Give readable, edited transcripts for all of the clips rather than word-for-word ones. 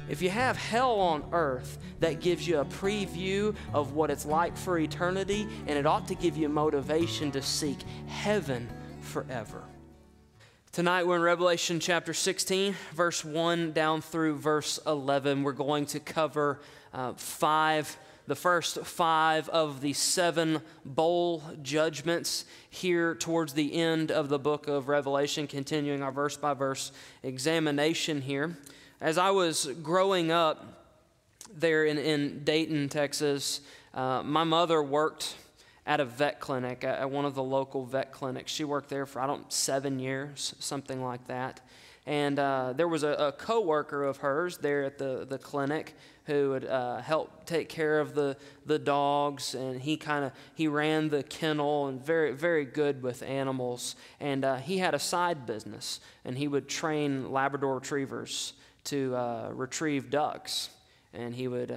If you have hell on earth, that gives you a preview of what it's like for eternity, and it ought to give you motivation to seek heaven forever. Tonight we're in Revelation chapter 16, verse 1 down through verse 11. We're going to cover the first 5 of the 7 bowl judgments here towards the end of the book of Revelation, continuing our verse-by-verse examination here. As I was growing up there in Dayton, Texas, my mother worked at a vet clinic, at one of the local vet clinics. She worked there for, 7 years, something like that. And there was a coworker of hers there at the clinic who would help take care of the dogs, and he ran the kennel and very, very good with animals. And he had a side business, and he would train Labrador retrievers to retrieve ducks. And he would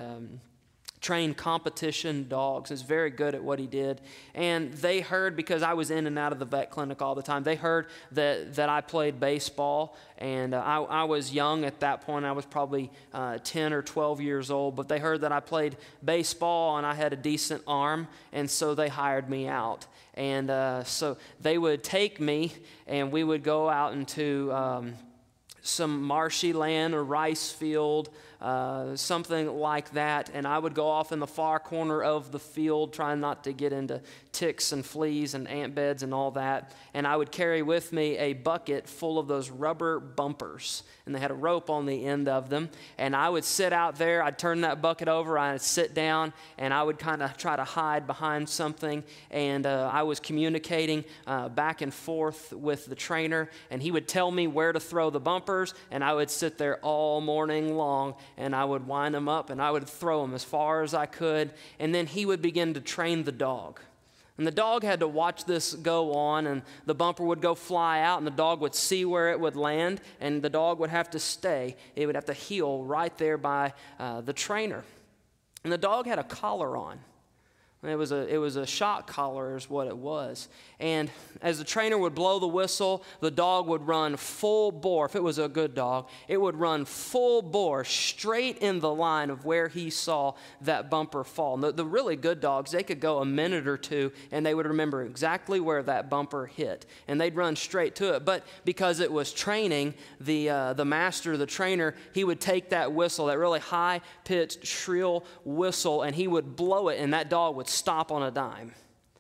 train competition dogs. He was very good at what he did. And they heard, because I was in and out of the vet clinic all the time, they heard that I played baseball. And I was young at that point. I was probably 10 or 12 years old. But they heard that I played baseball and I had a decent arm. And so they hired me out. And so they would take me and we would go out into some marshy land or rice field, something like that, and I would go off in the far corner of the field trying not to get into ticks and fleas and ant beds and all that, and I would carry with me a bucket full of those rubber bumpers, and they had a rope on the end of them, and I would sit out there, I'd turn that bucket over, I'd sit down, and I would kind of try to hide behind something, and I was communicating back and forth with the trainer, and he would tell me where to throw the bumpers, and I would sit there all morning long, and I would wind them up, and I would throw them as far as I could, and then he would begin to train the dog. And the dog had to watch this go on, and the bumper would go fly out, and the dog would see where it would land, and the dog would have to stay. It would have to heel right there by the trainer. And the dog had a collar on. It was a shock collar is what it was. And as the trainer would blow the whistle, the dog would run full bore. If it was a good dog, it would run full bore straight in the line of where he saw that bumper fall. And the really good dogs, they could go a minute or two and they would remember exactly where that bumper hit. And they'd run straight to it. But because it was training, the master, the trainer, he would take that whistle, that really high-pitched, shrill whistle, and he would blow it, and that dog would stop on a dime.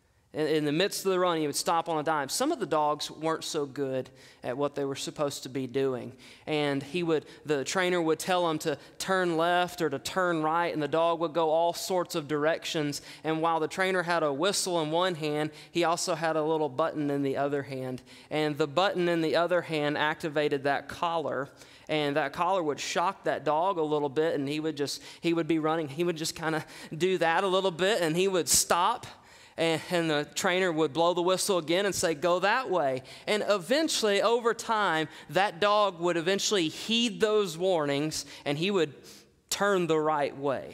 In the midst of the run, he would stop on a dime. Some of the dogs weren't so good at what they were supposed to be doing. And the trainer would tell them to turn left or to turn right, and the dog would go all sorts of directions. And while the trainer had a whistle in one hand, he also had a little button in the other hand. And the button in the other hand activated that collar, and that collar would shock that dog a little bit, and he would be running. He would just kind of do that a little bit, and he would stop. And the trainer would blow the whistle again and say, go that way. And eventually, over time, that dog would eventually heed those warnings, and he would turn the right way.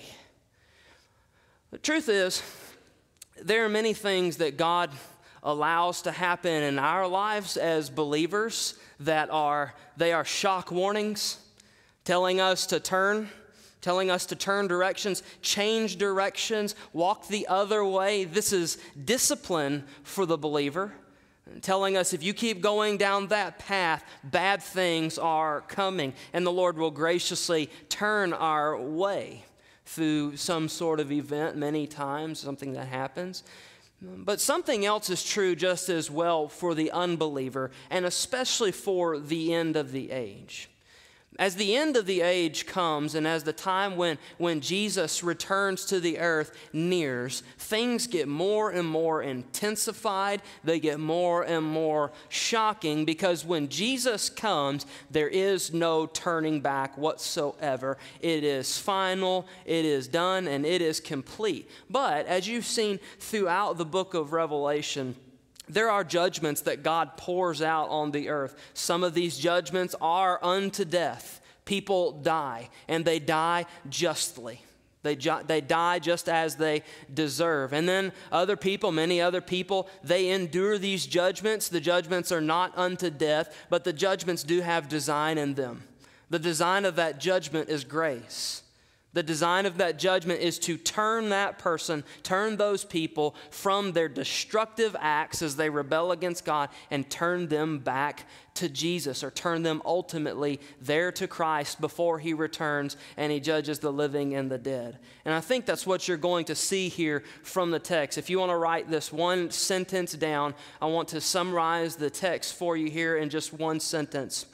The truth is, there are many things that God allows to happen in our lives as believers that are shock warnings, telling us to turn directions, change directions, walk the other way. This is discipline for the believer, telling us if you keep going down that path, bad things are coming, and the Lord will graciously turn our way through some sort of event many times, something that happens. But something else is true just as well for the unbeliever, and especially for the end of the age. As the end of the age comes, and as the time when Jesus returns to the earth nears, things get more and more intensified. They get more and more shocking, because when Jesus comes, there is no turning back whatsoever. It is final, it is done, and it is complete. But as you've seen throughout the book of Revelation, there are judgments that God pours out on the earth. Some of these judgments are unto death. People die, and they die justly. They die just as they deserve. And then many other people, they endure these judgments. The judgments are not unto death, but the judgments do have design in them. The design of that judgment is grace. The design of that judgment is to turn that person, turn those people from their destructive acts as they rebel against God and turn them back to Jesus, or turn them ultimately there to Christ before he returns and he judges the living and the dead. And I think that's what you're going to see here from the text. If you want to write this one sentence down, I want to summarize the text for you here in just one sentence.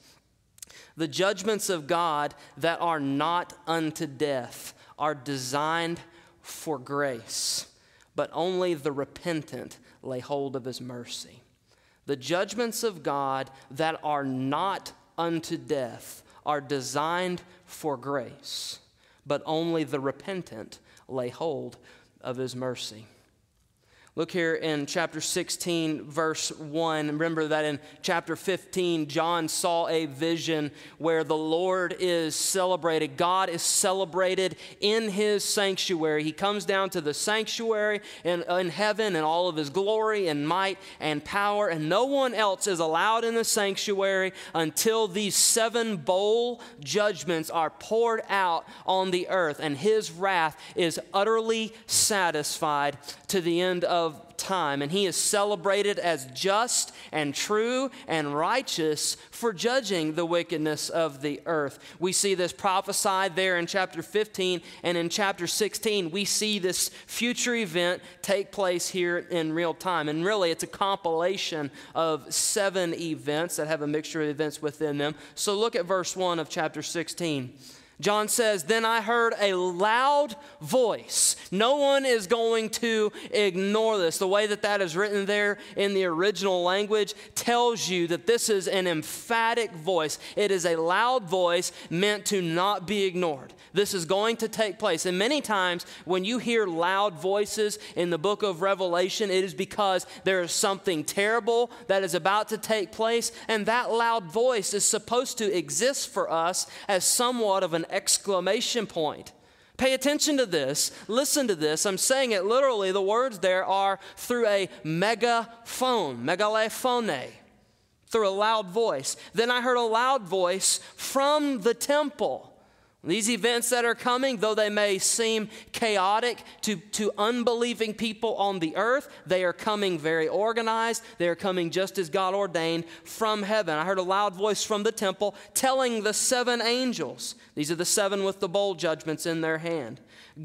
The judgments of God that are not unto death are designed for grace, but only the repentant lay hold of his mercy. The judgments of God that are not unto death are designed for grace, but only the repentant lay hold of his mercy. Look here in chapter 16, verse 1. Remember that in chapter 15, John saw a vision where the Lord is celebrated. God is celebrated in his sanctuary. He comes down to the sanctuary in heaven in all of his glory and might and power, and no one else is allowed in the sanctuary until these 7 bowl judgments are poured out on the earth, and his wrath is utterly satisfied to the end of time, and he is celebrated as just and true and righteous for judging the wickedness of the earth. We see this prophesied there in chapter 15, and in chapter 16 we see this future event take place here in real time. And really it's a compilation of 7 events that have a mixture of events within them. So look at verse 1 of chapter 16. John says, "Then I heard a loud voice." No one is going to ignore this. The way that is written there in the original language tells you that this is an emphatic voice. It is a loud voice meant to not be ignored. This is going to take place. And many times when you hear loud voices in the book of Revelation, it is because there is something terrible that is about to take place. And that loud voice is supposed to exist for us as somewhat of an exclamation point. Pay attention to this. Listen to this. I'm saying it literally. The words there are through a megaphone, megalephone, through a loud voice. Then I heard a loud voice from the temple. These events that are coming, though they may seem chaotic to unbelieving people on the earth, they are coming very organized. They are coming just as God ordained from heaven. I heard a loud voice from the temple telling the 7 angels, these are the 7 with the bowl judgments in their hand,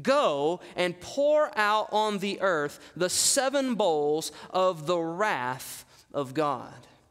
"Go and pour out on the earth the 7 bowls of the wrath of God."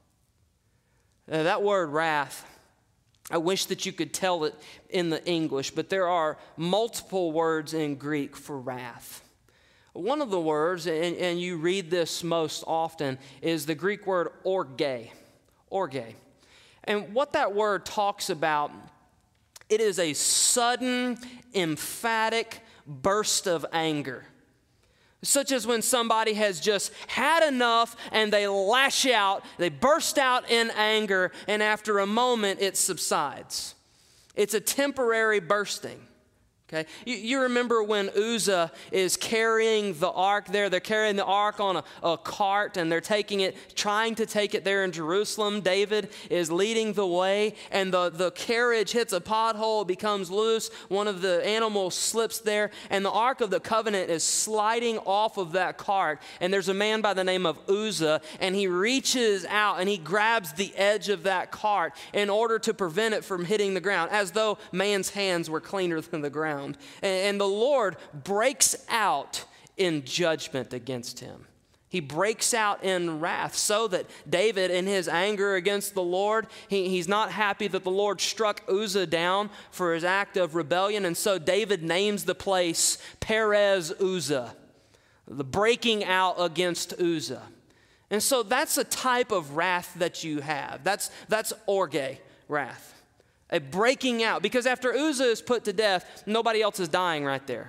Now, that word wrath, I wish that you could tell it in the English, but there are multiple words in Greek for wrath. One of the words, and you read this most often, is the Greek word orge. Orge. And what that word talks about, it is a sudden, emphatic burst of anger. Such as when somebody has just had enough and they lash out, they burst out in anger, and after a moment it subsides. It's a temporary bursting. Okay, you remember when Uzzah is carrying the ark there. They're carrying the ark on a cart, and they're trying to take it there in Jerusalem. David is leading the way, and the carriage hits a pothole, becomes loose. One of the animals slips there, and the Ark of the Covenant is sliding off of that cart. And there's a man by the name of Uzzah, and he reaches out and he grabs the edge of that cart in order to prevent it from hitting the ground, as though man's hands were cleaner than the ground. And the Lord breaks out in judgment against him. He breaks out in wrath, so that David, in his anger against the Lord, he's not happy that the Lord struck Uzzah down for his act of rebellion. And so David names the place Perez Uzzah, the breaking out against Uzzah. And so that's a type of wrath that you have. That's orge, wrath. A breaking out, because after Uzzah is put to death, nobody else is dying right there.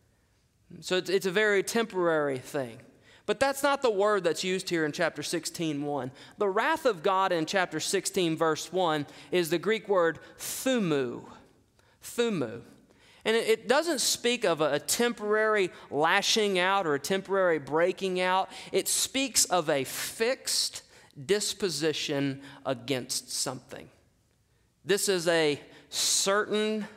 So it's a very temporary thing. But that's not the word that's used here in chapter 16:1. The wrath of God in chapter 16, verse 1, is the Greek word thumu. Thumu. And it doesn't speak of a temporary lashing out or a temporary breaking out. It speaks of a fixed disposition against something. This is a certain,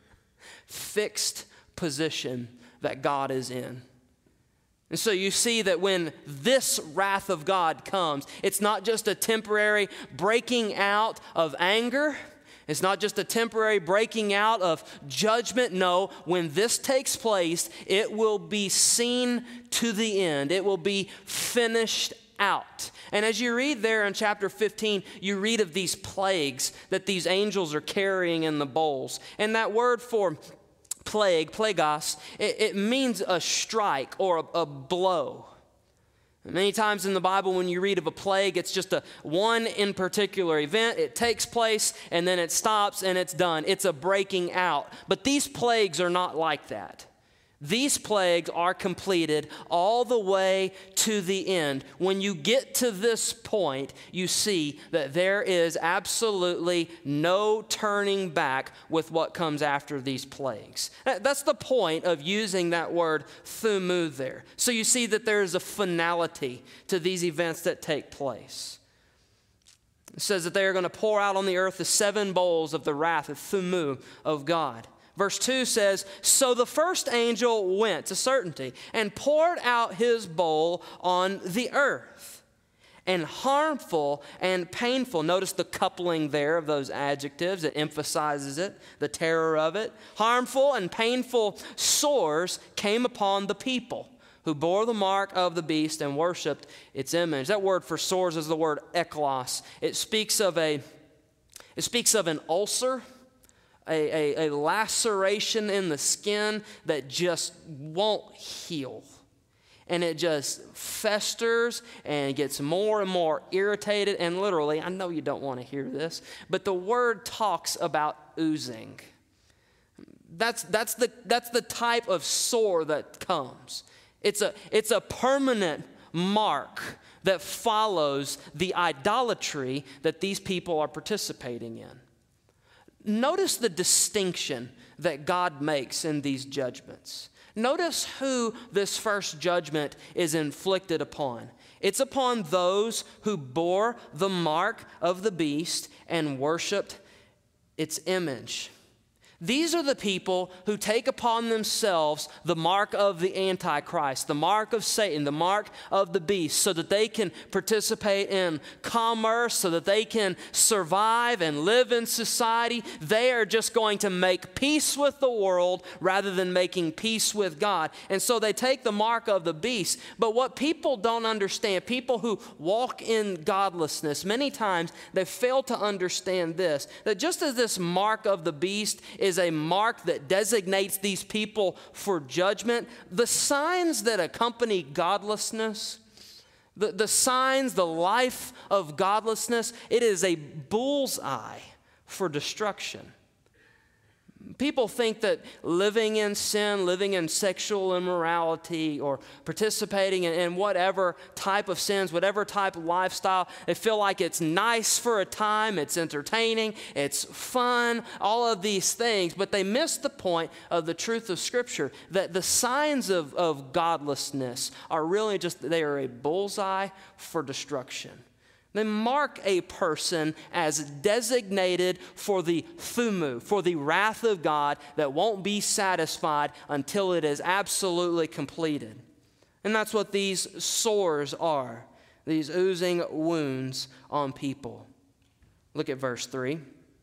fixed position that God is in. And so you see that when this wrath of God comes, it's not just a temporary breaking out of anger. It's not just a temporary breaking out of judgment. No, when this takes place, it will be seen to the end. It will be finished out. And as you read there in chapter 15, you read of these plagues that these angels are carrying in the bowls. And that word for plague, plagos, it means a strike or a blow. Many times in the Bible when you read of a plague, it's just one in particular event. It takes place and then it stops and it's done. It's a breaking out. But these plagues are not like that. These plagues are completed all the way to the end. When you get to this point, you see that there is absolutely no turning back with what comes after these plagues. That's the point of using that word thumu there. So you see that there is a finality to these events that take place. It says that they are going to pour out on the earth the 7 bowls of the wrath of thumu of God. Verse 2 says, so the first angel went, to certainty, and poured out his bowl on the earth. And harmful and painful, notice the coupling there of those adjectives, it emphasizes it, the terror of it. Harmful and painful sores came upon the people who bore the mark of the beast and worshiped its image. That word for sores is the word eklos. It speaks of an ulcer. A laceration in the skin that just won't heal. And it just festers and gets more and more irritated. And literally, I know you don't want to hear this, but the word talks about oozing. That's the type of sore that comes. It's a permanent mark that follows the idolatry that these people are participating in. Notice the distinction that God makes in these judgments. Notice who this first judgment is inflicted upon. It's upon those who bore the mark of the beast and worshiped its image. These are the people who take upon themselves the mark of the Antichrist, the mark of Satan, the mark of the beast, so that they can participate in commerce, so that they can survive and live in society. They are just going to make peace with the world rather than making peace with God. And so they take the mark of the beast. But what people don't understand, people who walk in godlessness, many times they fail to understand this, that just as this mark of the beast is a mark that designates these people for judgment, the signs that accompany godlessness, the signs, the life of godlessness, it is a bullseye for destruction. People think that living in sin, living in sexual immorality, or participating in whatever type of sins, whatever type of lifestyle, they feel like it's nice for a time, it's entertaining, it's fun, all of these things, but they miss the point of the truth of Scripture, that the signs of godlessness are really just, they are a bullseye for destruction. They mark a person as designated for the thumu, for the wrath of God that won't be satisfied until it is absolutely completed. And that's what these sores are, these oozing wounds on people. Look at verse 3.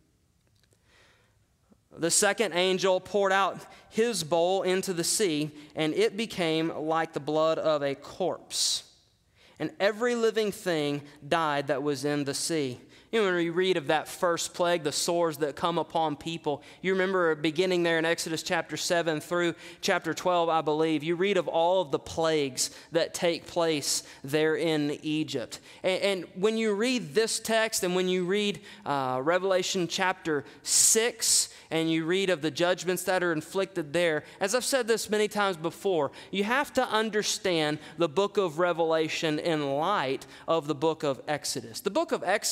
The second angel poured out his bowl into the sea, and it became like the blood of a corpse. And every living thing died that was in the sea. You know, when we read of that first plague, the sores that come upon people, you remember beginning there in Exodus chapter 7 through chapter 12, I believe, you read of all of the plagues that take place there in Egypt. And when you read this text and when you read Revelation chapter 6, and you read of the judgments that are inflicted there, as I've said this many times before, you have to understand the book of Revelation in light of the book of Exodus. The book of Exodus is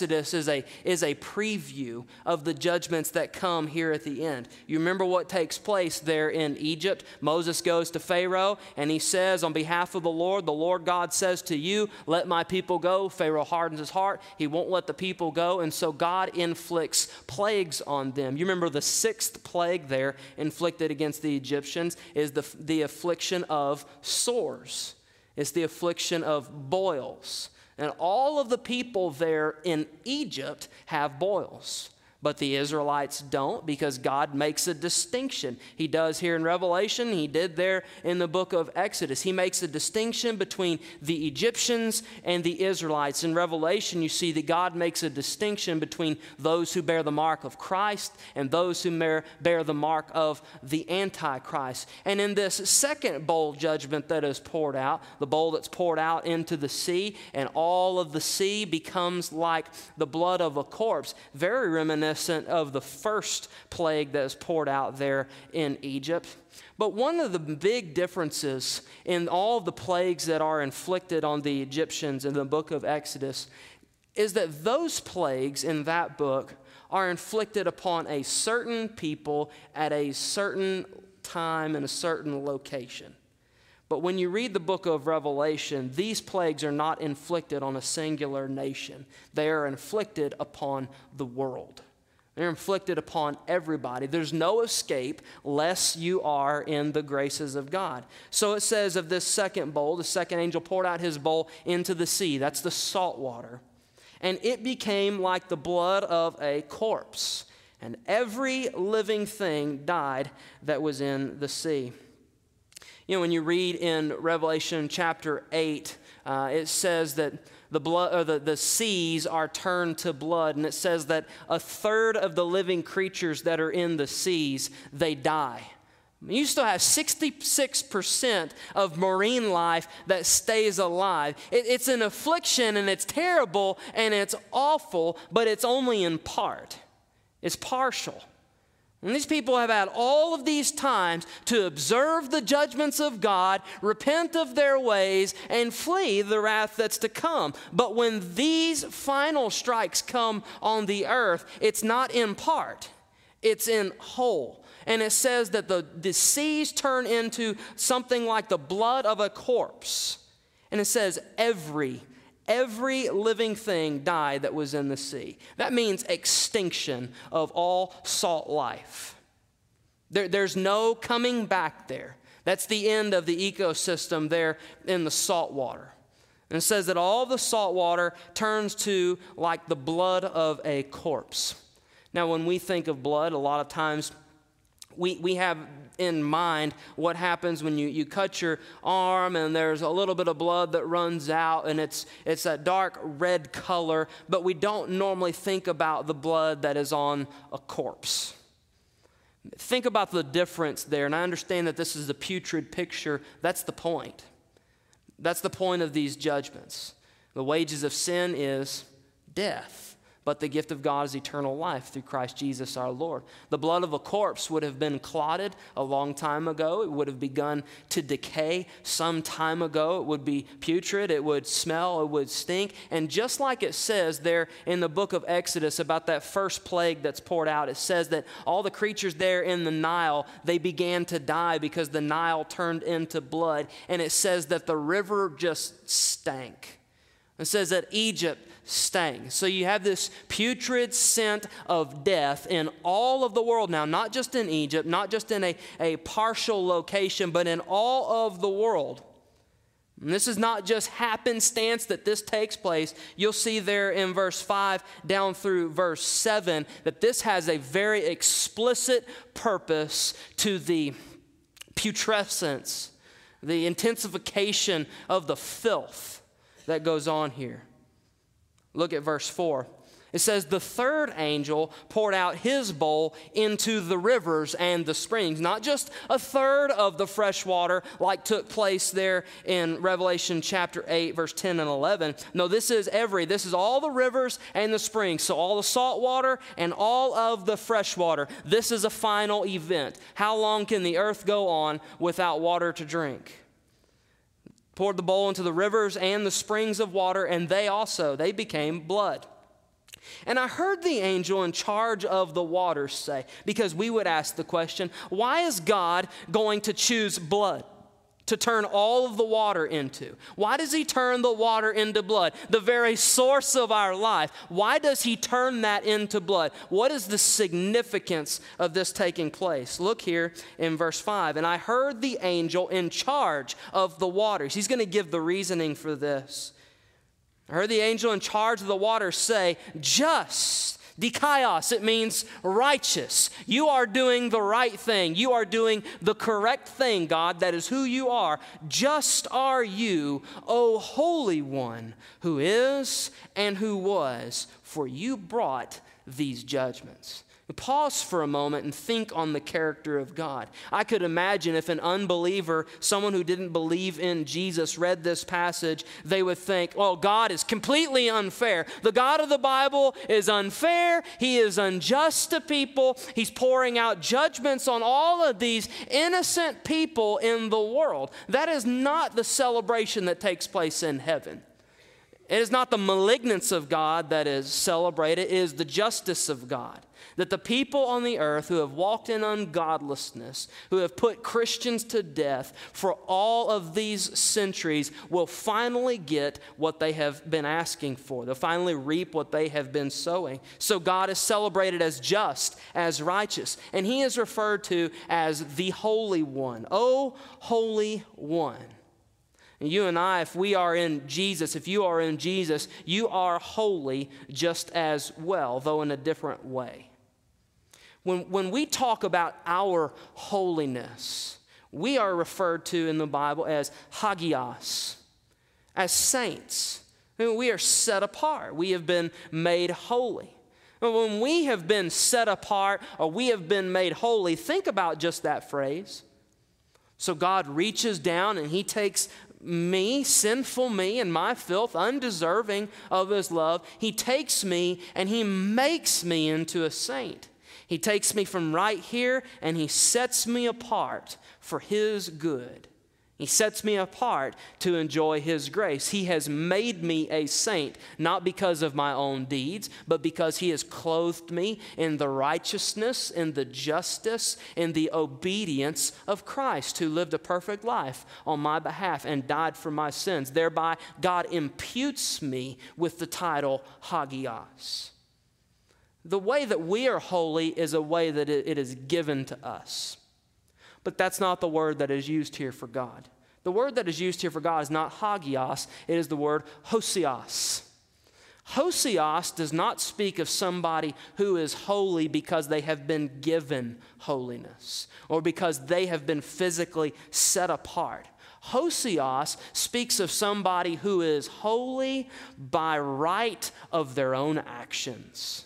is a preview of the judgments that come here at the end. You remember what takes place there in Egypt? Moses goes to Pharaoh and he says, on behalf of the Lord God says to you, let my people go. Pharaoh hardens his heart. He won't let the people go. And so God inflicts plagues on them. You remember the sixth plague there inflicted against the Egyptians is the affliction of sores. It's the affliction of boils. And all of the people there in Egypt have boils. But the Israelites don't, because God makes a distinction. He does here in Revelation. He did there in the book of Exodus. He makes a distinction between the Egyptians and the Israelites. In Revelation, you see that God makes a distinction between those who bear the mark of Christ and those who bear the mark of the Antichrist. And in this second bowl judgment that is poured out, the bowl that's poured out into the sea, and all of the sea becomes like the blood of a corpse, very reminiscent of the first plague that is poured out there in Egypt. But one of the big differences in all of the plagues that are inflicted on the Egyptians in the book of Exodus is that those plagues in that book are inflicted upon a certain people at a certain time in a certain location. But when you read the book of Revelation, these plagues are not inflicted on a singular nation. They are inflicted upon the world. They're inflicted upon everybody. There's no escape lest you are in the graces of God. So it says of this second bowl, the second angel poured out his bowl into the sea. That's the salt water. And it became like the blood of a corpse. And every living thing died that was in the sea. You know, when you read in Revelation chapter 8, it says that the blood, or the seas are turned to blood, and it says that a third of the living creatures that are in the seas, they die. You still have 66% of marine life that stays alive. It's an affliction, and it's terrible, and it's awful, but it's only in part. It's partial. And these people have had all of these times to observe the judgments of God, repent of their ways, and flee the wrath that's to come. But when these final strikes come on the earth, it's not in part, it's in whole. And it says that the seas turn into something like the blood of a corpse. And it says every living thing died that was in the sea. That means extinction of all salt life. There's no coming back there. That's the end of the ecosystem there in the salt water. And it says that all the salt water turns to like the blood of a corpse. Now, when we think of blood, a lot of times we have in mind what happens when you cut your arm and there's a little bit of blood that runs out and it's that dark red color, but we don't normally think about the blood that is on a corpse. Think about the difference there, and I understand that this is a putrid picture. That's the point. That's the point of these judgments. The wages of sin is death. But the gift of God is eternal life through Christ Jesus our Lord. The blood of a corpse would have been clotted a long time ago. It would have begun to decay some time ago. It would be putrid. It would smell. It would stink. And just like it says there in the book of Exodus about that first plague that's poured out, it says that all the creatures there in the Nile, they began to die because the Nile turned into blood. And it says that the river just stank. It says that Egypt stank. So you have this putrid scent of death in all of the world now, not just in Egypt, not just in a partial location, but in all of the world. And this is not just happenstance that this takes place. You'll see there in verse 5 down through verse 7 that this has a very explicit purpose to the putrescence, the intensification of the filth that goes on here. Look at verse 4. It says, the third angel poured out his bowl into the rivers and the springs. Not just a third of the fresh water like took place there in Revelation chapter 8, verse 10 and 11. No, this is all the rivers and the springs. So all the salt water and all of the fresh water. This is a final event. How long can the earth go on without water to drink? Poured the bowl into the rivers and the springs of water, and they became blood. And I heard the angel in charge of the waters say, because we would ask the question, why is God going to choose blood to turn all of the water into? Why does he turn the water into blood? The very source of our life. Why does he turn that into blood? What is the significance of this taking place? Look here in verse 5. And I heard the angel in charge of the waters. He's going to give the reasoning for this. I heard the angel in charge of the waters say, just, dikaios, it means righteous. You are doing the right thing. You are doing the correct thing, God. That is who you are. Just are you, O Holy One, who is and who was, for you brought these judgments. Pause for a moment and think on the character of God. I could imagine if an unbeliever, someone who didn't believe in Jesus, read this passage, they would think, well, God is completely unfair. The God of the Bible is unfair. He is unjust to people. He's pouring out judgments on all of these innocent people in the world. That is not the celebration that takes place in heaven. It is not the malignance of God that is celebrated. It is the justice of God. That the people on the earth who have walked in ungodlessness, who have put Christians to death for all of these centuries, will finally get what they have been asking for. They'll finally reap what they have been sowing. So God is celebrated as just, as righteous. And he is referred to as the Holy One. Oh, Holy One. And you and I, if we are in Jesus, if you are in Jesus, you are holy just as well, though in a different way. When we talk about our holiness, we are referred to in the Bible as hagios, as saints. I mean, we are set apart. We have been made holy. When we have been set apart or we have been made holy, think about just that phrase. So God reaches down and he takes me, sinful me, and my filth, undeserving of his love. He takes me and he makes me into a saint. He takes me from right here and he sets me apart for his good. He sets me apart to enjoy his grace. He has made me a saint, not because of my own deeds, but because he has clothed me in the righteousness, in the justice, in the obedience of Christ, who lived a perfect life on my behalf and died for my sins. Thereby, God imputes me with the title hagios. The way that we are holy is a way that it is given to us. But that's not the word that is used here for God. The word that is used here for God is not hagios, it is the word hosios. Hosios does not speak of somebody who is holy because they have been given holiness or because they have been physically set apart. Hosios speaks of somebody who is holy by right of their own actions.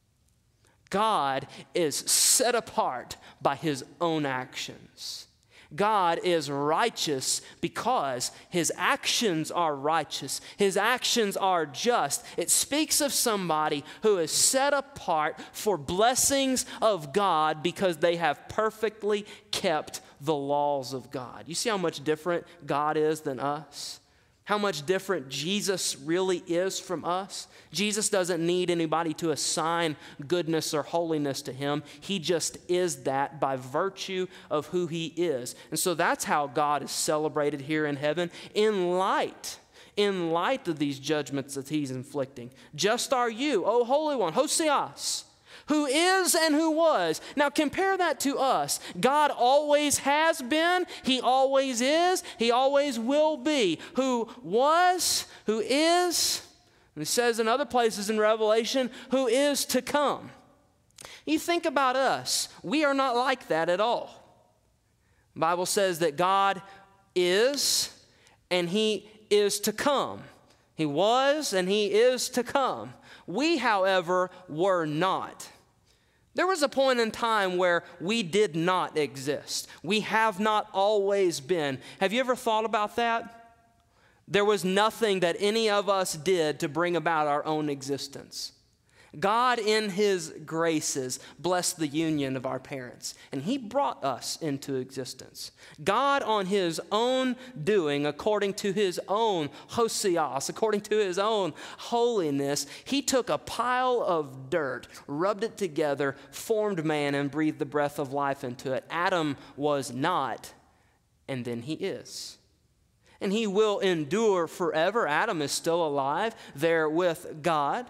God is set apart by his own actions. God is righteous because his actions are righteous. His actions are just. It speaks of somebody who is set apart for blessings of God because they have perfectly kept the laws of God. You see how much different God is than us? How much different Jesus really is from us? Jesus doesn't need anybody to assign goodness or holiness to him. He just is that by virtue of who he is. And so that's how God is celebrated here in heaven in light of these judgments that he's inflicting. Just are you, O Holy One, hosios, who is and who was. Now compare that to us. God always has been, he always is, he always will be. Who was, who is, and it says in other places in Revelation, who is to come. You think about us, we are not like that at all. The Bible says that God is and he is to come. He was and he is to come. We, however, were not. There was a point in time where we did not exist. We have not always been. Have you ever thought about that? There was nothing that any of us did to bring about our own existence. God in his graces blessed the union of our parents, and he brought us into existence. God on his own doing, according to his own hosios, according to his own holiness, he took a pile of dirt, rubbed it together, formed man, and breathed the breath of life into it. Adam was not, and then he is. And he will endure forever. Adam is still alive there with God.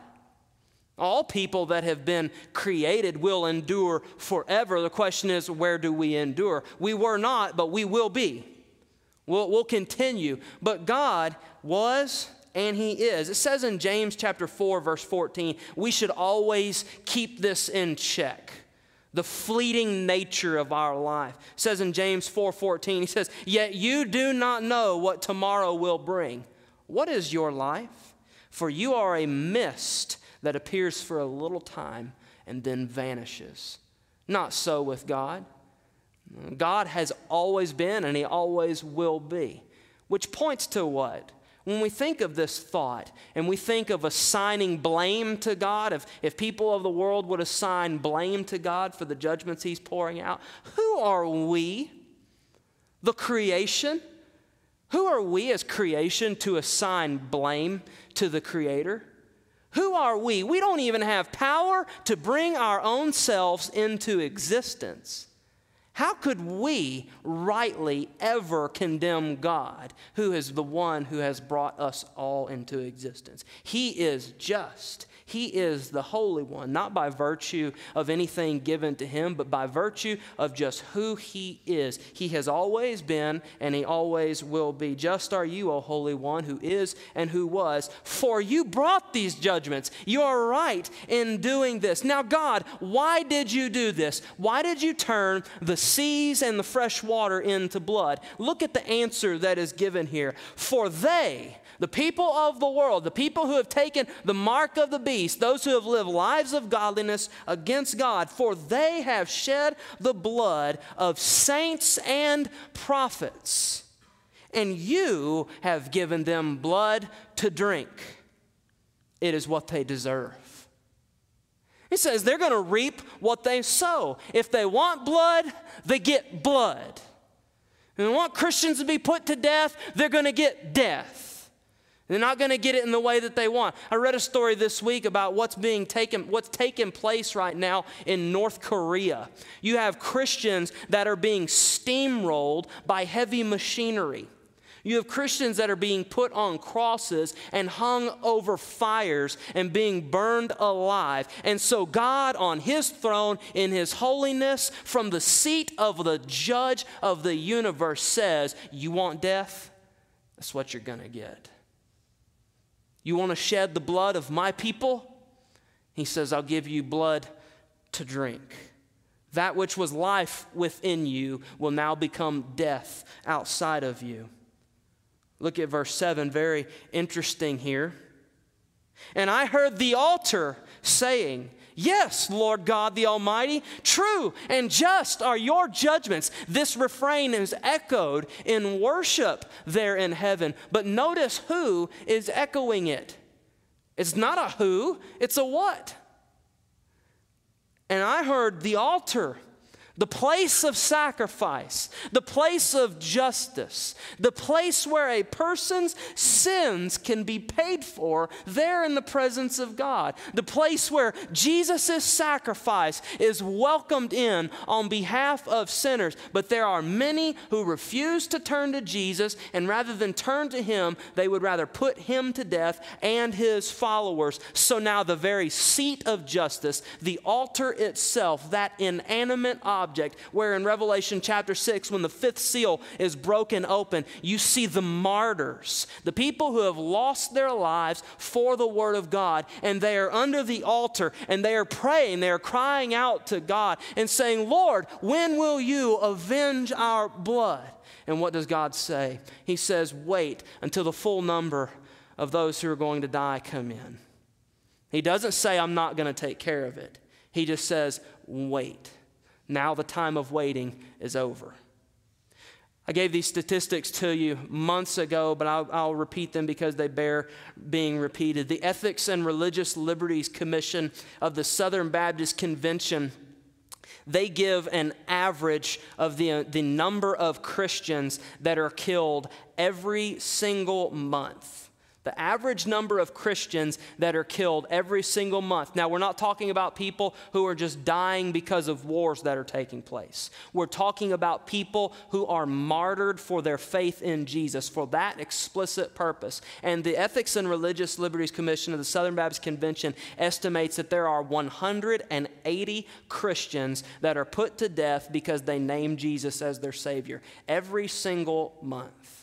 All people that have been created will endure forever. The question is, where do we endure? We were not, but we will be. We'll continue. But God was and he is. It says in James chapter 4, verse 14, we should always keep this in check. The fleeting nature of our life. It says in James 4:14, he says, yet you do not know what tomorrow will bring. What is your life? For you are a mist that appears for a little time and then vanishes. Not so with God. God has always been and he always will be. Which points to what? When we think of this thought and we think of assigning blame to God, if people of the world would assign blame to God for the judgments he's pouring out, who are we, the creation? Who are we as creation to assign blame to the Creator? Who are we? We don't even have power to bring our own selves into existence. How could we rightly ever condemn God, who is the one who has brought us all into existence? He is just. He is the Holy One, not by virtue of anything given to him, but by virtue of just who he is. He has always been and he always will be. Just are you, O Holy One, who is and who was, for you brought these judgments. You are right in doing this. Now, God, why did you do this? Why did you turn the seas and the fresh water into blood? Look at the answer that is given here. For they, the people of the world, the people who have taken the mark of the beast, those who have lived lives of godliness against God, for they have shed the blood of saints and prophets, and you have given them blood to drink. It is what they deserve. He says they're going to reap what they sow. If they want blood, they get blood. And they want Christians to be put to death, they're going to get death. They're not going to get it in the way that they want. I read a story this week about what's taking place right now in North Korea. You have Christians that are being steamrolled by heavy machinery. You have Christians that are being put on crosses and hung over fires and being burned alive. And so God on his throne in his holiness from the seat of the judge of the universe says, you want death? That's what you're going to get. You want to shed the blood of my people? He says, I'll give you blood to drink. That which was life within you will now become death outside of you. Look at verse 7, very interesting here. And I heard the altar saying, yes, Lord God the Almighty, true and just are your judgments. This refrain is echoed in worship there in heaven. But notice who is echoing it. It's not a who, it's a what. And I heard the altar, the place of sacrifice, the place of justice, the place where a person's sins can be paid for there in the presence of God, the place where Jesus' sacrifice is welcomed in on behalf of sinners. But there are many who refuse to turn to Jesus, and rather than turn to him, they would rather put him to death and his followers. So now the very seat of justice, the altar itself, that inanimate object, where in Revelation chapter 6, when the fifth seal is broken open, you see the martyrs, the people who have lost their lives for the word of God, and they are under the altar, and they are praying, they are crying out to God and saying, Lord, when will you avenge our blood? And what does God say? He says, wait until the full number of those who are going to die come in. He doesn't say, I'm not going to take care of it. He just says, wait. Now the time of waiting is over. I gave these statistics to you months ago, but I'll repeat them because they bear being repeated. The Ethics and Religious Liberties Commission of the Southern Baptist Convention, they give an average of the number of Christians that are killed every single month. The average number of Christians that are killed every single month. Now, we're not talking about people who are just dying because of wars that are taking place. We're talking about people who are martyred for their faith in Jesus, for that explicit purpose. And the Ethics and Religious Liberties Commission of the Southern Baptist Convention estimates that there are 180 Christians that are put to death because they name Jesus as their Savior every single month.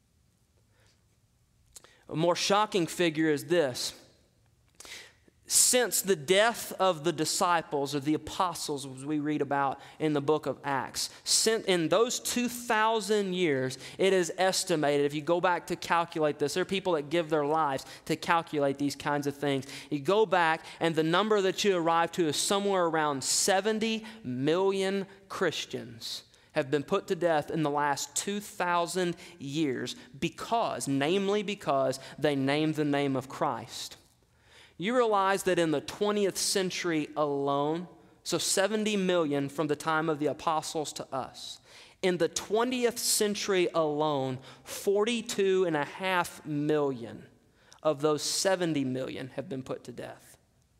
A more shocking figure is this. Since the death of the disciples or the apostles, as we read about in the book of Acts, in those 2,000 years, it is estimated, if you go back to calculate this, there are people that give their lives to calculate these kinds of things. You go back, and the number that you arrive to is somewhere around 70 million Christians have been put to death in the last 2,000 years namely because they named the name of Christ. You realize that in the 20th century alone, so 70 million from the time of the apostles to us, in the 20th century alone, 42.5 million of those 70 million have been put to death.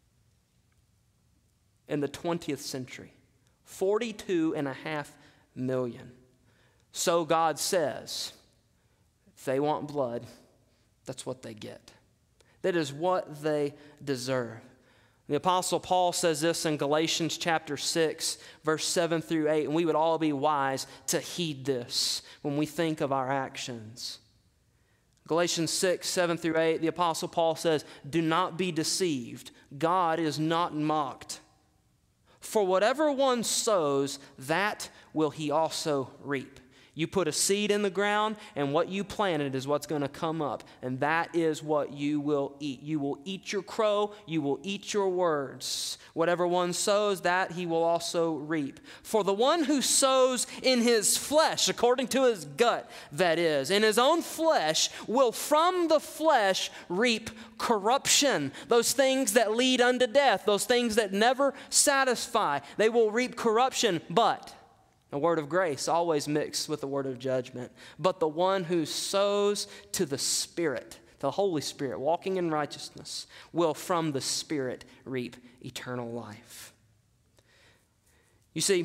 In the 20th century, 42.5 million. So God says, if they want blood, that's what they get. That is what they deserve. The Apostle Paul says this in Galatians chapter 6, verse 7 through 8, and we would all be wise to heed this when we think of our actions. Galatians 6, 7 through 8, the Apostle Paul says, do not be deceived. God is not mocked. For whatever one sows, that will he also reap. You put a seed in the ground, and what you planted is what's going to come up, and that is what you will eat. You will eat your crow, you will eat your words. Whatever one sows, that he will also reap. For the one who sows in his flesh, according to his gut, that is, in his own flesh, will from the flesh reap corruption. Those things that lead unto death, those things that never satisfy, they will reap corruption, but the word of grace always mixed with the word of judgment. But the one who sows to the Spirit, the Holy Spirit, walking in righteousness, will from the Spirit reap eternal life. You see,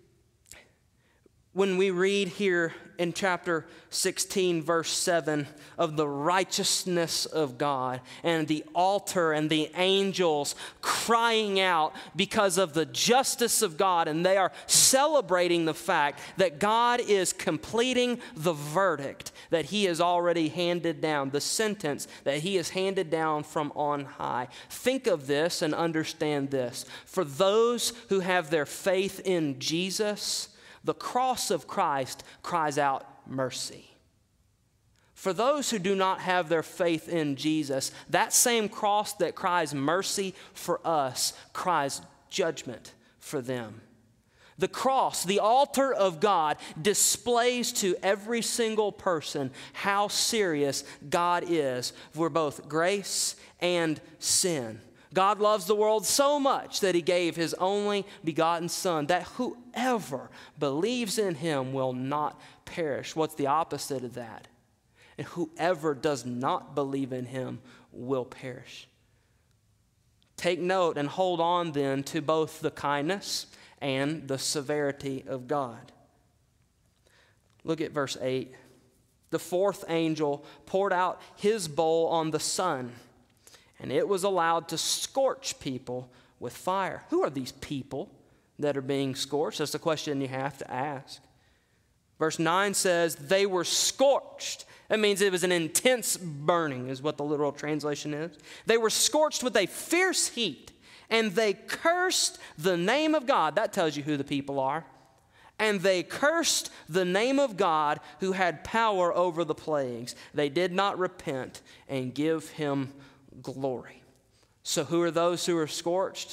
when we read here in chapter 16, verse 7, of the righteousness of God and the altar and the angels crying out because of the justice of God, and they are celebrating the fact that God is completing the verdict that he has already handed down, the sentence that he has handed down from on high. Think of this and understand this. For those who have their faith in Jesus, the cross of Christ cries out mercy. For those who do not have their faith in Jesus, that same cross that cries mercy for us cries judgment for them. The cross, the altar of God, displays to every single person how serious God is for both grace and sin. God loves the world so much that he gave his only begotten Son, that whoever believes in him will not perish. What's the opposite of that? And whoever does not believe in him will perish. Take note and hold on then to both the kindness and the severity of God. Look at verse 8. The fourth angel poured out his bowl on the sun, and it was allowed to scorch people with fire. Who are these people that are being scorched? That's the question you have to ask. Verse 9 says, they were scorched. That means it was an intense burning, is what the literal translation is. They were scorched with a fierce heat, and they cursed the name of God. That tells you who the people are. And they cursed the name of God who had power over the plagues. They did not repent and give him glory. So who are those who are scorched?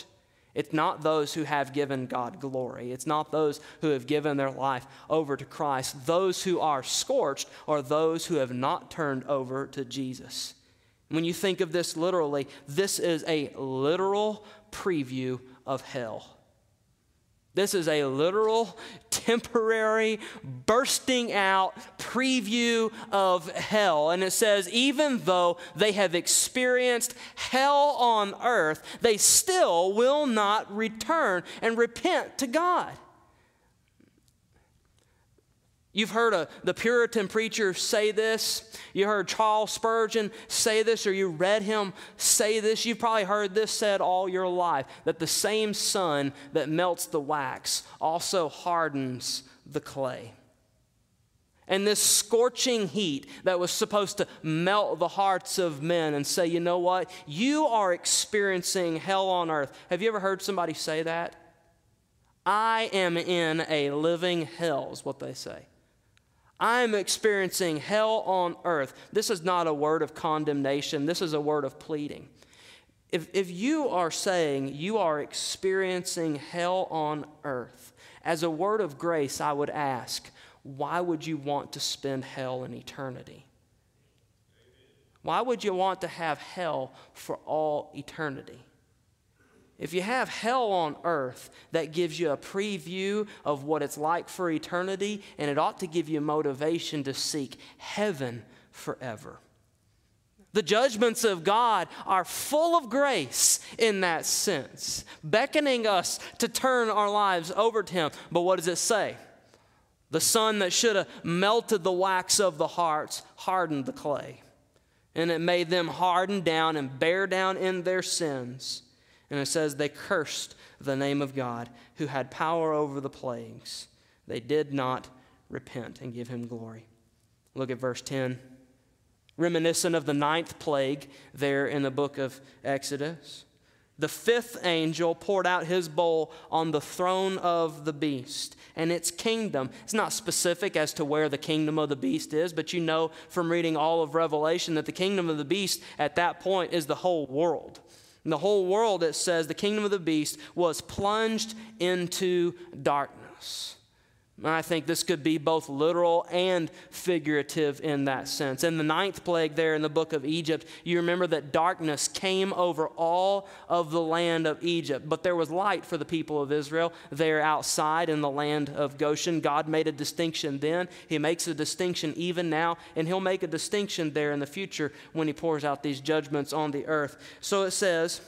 It's not those who have given God glory. It's not those who have given their life over to Christ. Those who are scorched are those who have not turned over to Jesus. When you think of this literally, this is a literal preview of hell. This is a literal, temporary, bursting out preview of hell. And it says, even though they have experienced hell on earth, they still will not return and repent to God. You've heard the Puritan preacher say this. You heard Charles Spurgeon say this, or you read him say this. You've probably heard this said all your life, that the same sun that melts the wax also hardens the clay. And this scorching heat that was supposed to melt the hearts of men and say, you know what? You are experiencing hell on earth. Have you ever heard somebody say that? I am in a living hell, is what they say. I'm experiencing hell on earth. This is not a word of condemnation. This is a word of pleading. If you are saying you are experiencing hell on earth, as a word of grace, I would ask, why would you want to spend hell in eternity? Why would you want to have hell for all eternity? If you have hell on earth, that gives you a preview of what it's like for eternity, and it ought to give you motivation to seek heaven forever. The judgments of God are full of grace in that sense, beckoning us to turn our lives over to Him. But what does it say? The sun that should have melted the wax of the hearts hardened the clay, and it made them harden down and bear down in their sins. And it says they cursed the name of God who had power over the plagues. They did not repent and give Him glory. Look at verse 10. Reminiscent of the 9th plague there in the book of Exodus. The 5th angel poured out his bowl on the throne of the beast and its kingdom. It's not specific as to where the kingdom of the beast is, but you know from reading all of Revelation that the kingdom of the beast at that point is the whole world. And the whole world, it says, the kingdom of the beast was plunged into darkness. And I think this could be both literal and figurative in that sense. In the 9th plague there in the book of Egypt, you remember that darkness came over all of the land of Egypt. But there was light for the people of Israel there outside in the land of Goshen. God made a distinction then. He makes a distinction even now. And He'll make a distinction there in the future when He pours out these judgments on the earth. So it says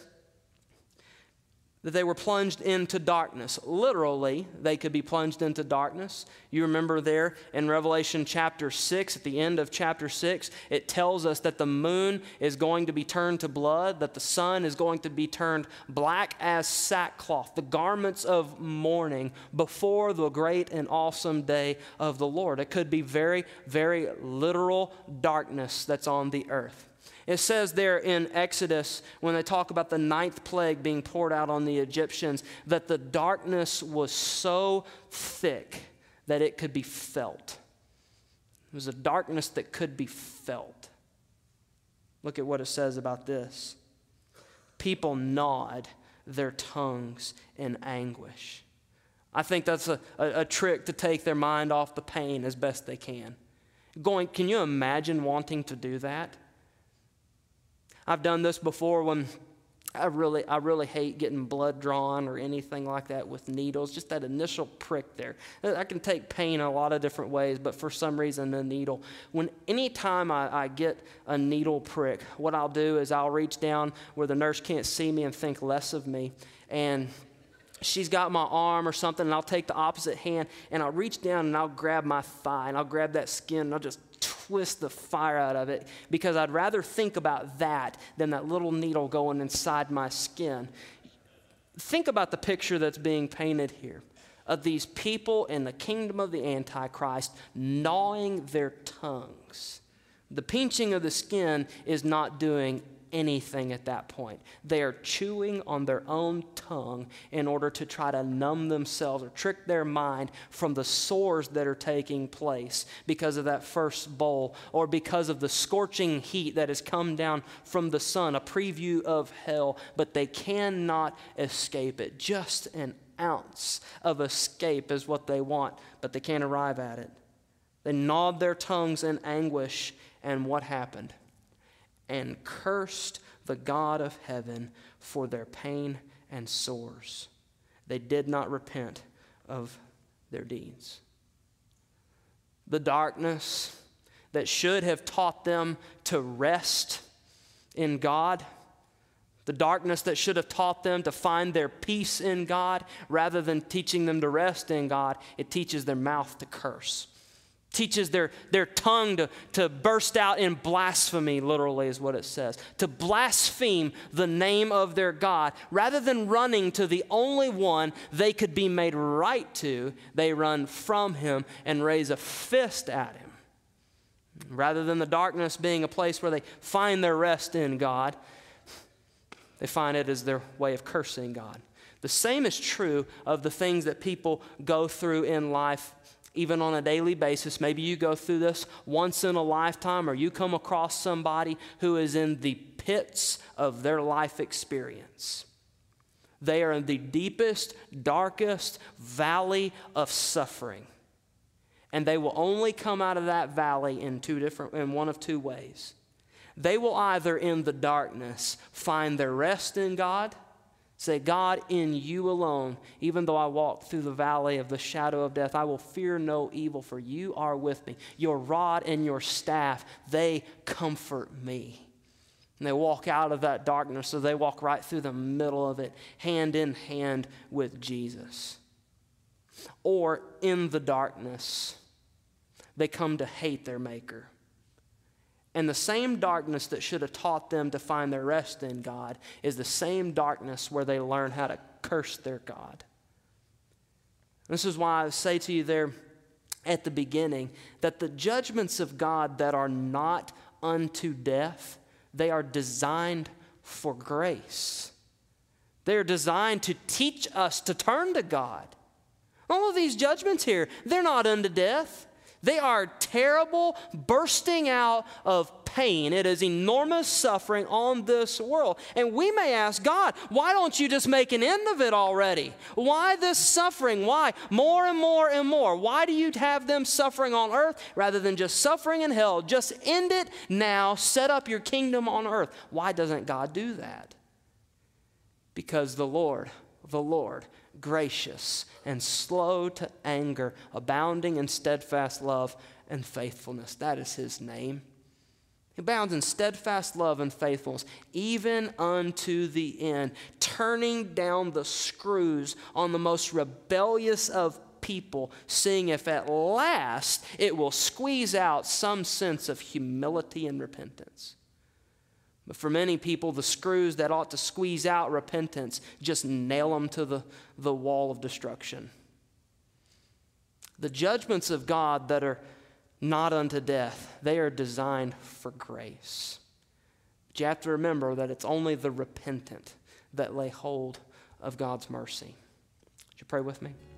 that they were plunged into darkness. Literally, they could be plunged into darkness. You remember there in Revelation chapter 6, at the end of chapter 6, it tells us that the moon is going to be turned to blood, that the sun is going to be turned black as sackcloth, the garments of mourning before the great and awesome day of the Lord. It could be very, very literal darkness that's on the earth. It says there in Exodus, when they talk about the 9th plague being poured out on the Egyptians, that the darkness was so thick that it could be felt. It was a darkness that could be felt. Look at what it says about this. People gnawed their tongues in anguish. I think that's a trick to take their mind off the pain as best they can. Can you imagine wanting to do that? I've done this before when I really hate getting blood drawn or anything like that with needles, just that initial prick there. I can take pain in a lot of different ways, but for some reason the needle. Anytime I get a needle prick, what I'll do is I'll reach down where the nurse can't see me and think less of me, and she's got my arm or something, and I'll take the opposite hand, and I'll reach down and I'll grab my thigh, and I'll grab that skin, and I'll just twist the fire out of it, because I'd rather think about that than that little needle going inside my skin. Think about the picture that's being painted here of these people in the kingdom of the Antichrist gnawing their tongues. The pinching of the skin is not doing anything at that point. They are chewing on their own tongue in order to try to numb themselves or trick their mind from the sores that are taking place because of that first bowl, or because of the scorching heat that has come down from the sun, a preview of hell, but they cannot escape it. Just an ounce of escape is what they want, but they can't arrive at it. They gnawed their tongues in anguish, and what happened? And cursed the God of heaven for their pain and sores. They did not repent of their deeds. The darkness that should have taught them to rest in God, the darkness that should have taught them to find their peace in God, rather than teaching them to rest in God, it teaches their mouth to curse. Teaches their tongue to burst out in blasphemy, literally is what it says. To blaspheme the name of their God. Rather than running to the only one they could be made right to, they run from him and raise a fist at him. Rather than the darkness being a place where they find their rest in God, they find it as their way of cursing God. The same is true of the things that people go through in life, even on a daily basis. Maybe you go through this once in a lifetime, or you come across somebody who is in the pits of their life experience. They are in the deepest, darkest valley of suffering. And they will only come out of that valley in one of two ways. They will either in the darkness find their rest in God, say, God, in you alone, even though I walk through the valley of the shadow of death, I will fear no evil, for you are with me. Your rod and your staff, they comfort me. And they walk out of that darkness, so they walk right through the middle of it, hand in hand with Jesus. Or in the darkness, they come to hate their Maker. And the same darkness that should have taught them to find their rest in God is the same darkness where they learn how to curse their God. This is why I say to you there at the beginning that the judgments of God that are not unto death, they are designed for grace. They are designed to teach us to turn to God. All of these judgments here, they're not unto death. They are terrible bursting out of pain. It is enormous suffering on this world. And we may ask God, why don't you just make an end of it already? Why this suffering? Why more and more and more? Why do you have them suffering on earth rather than just suffering in hell? Just end it now. Set up your kingdom on earth. Why doesn't God do that? Because the Lord, gracious and slow to anger, abounding in steadfast love and faithfulness. That is his name. He abounds in steadfast love and faithfulness, even unto the end, turning down the screws on the most rebellious of people, seeing if at last it will squeeze out some sense of humility and repentance. But for many people, the screws that ought to squeeze out repentance just nail them to the wall of destruction. The judgments of God that are not unto death, they are designed for grace. But you have to remember that it's only the repentant that lay hold of God's mercy. Would you pray with me?